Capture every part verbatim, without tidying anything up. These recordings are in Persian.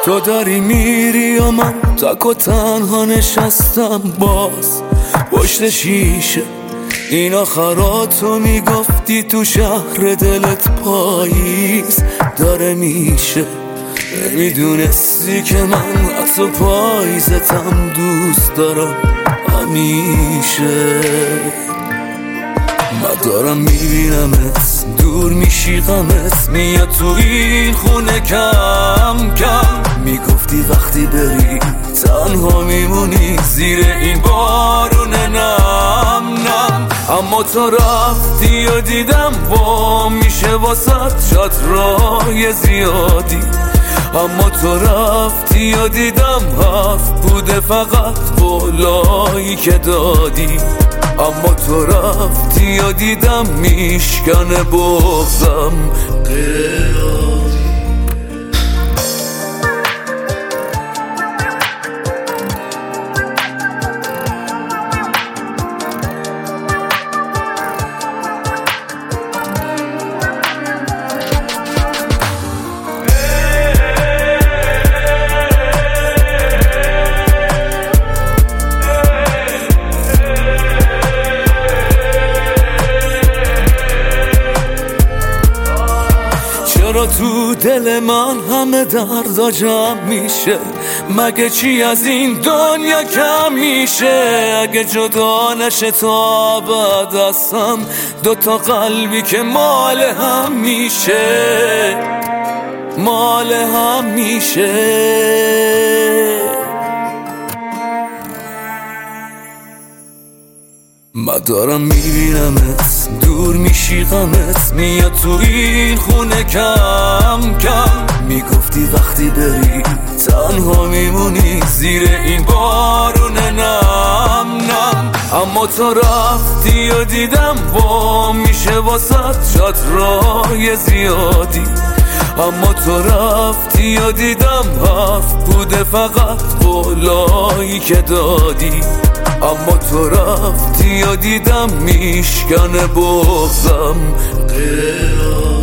تو داری میری و من تک و تنها نشستم باز پشت شیشه. این آخراتو میگفتی تو شهر دلت پاییز داره میشه. نمیدونستی که من حتی پاییزتم دوست دارم همیشه. من دارم میبینمت دور میشی غمت میاد تو این خونه کم کم. میگفتی وقتی بری تنها میمونی زیر این بارون نم نم. اما تو رفتی و دیدم وا میشه واسه جات راه زیادی. اما تو رفتی و دیدم حرف بوده فقط قولایی که دادی. اما تو رفتی و دیدم میشکنه بغضم قیام. چرا تو دل من همه دردا جمع میشه؟ مگه چی از این دنیا کم میشه؟ اگه جدا نشه تا ابد هستم دوتا قلبی که مال هم میشه مال هم میشه. من دارم میبینمت دور میشی غمت میاد تو این خونه کم کم. میگفتی وقتی بری تنها میمونی زیر این بارون نم نم. اما تو رفتی و دیدم وا میشه واسه جات راه زیادی. اما تو رفتی و دیدم حرف بوده فقط قولایی که دادی. اما تو رفتی و دیدم میشکنه بغضم قیام.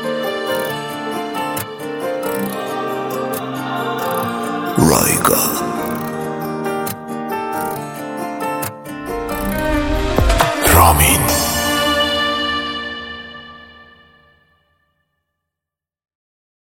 رایگان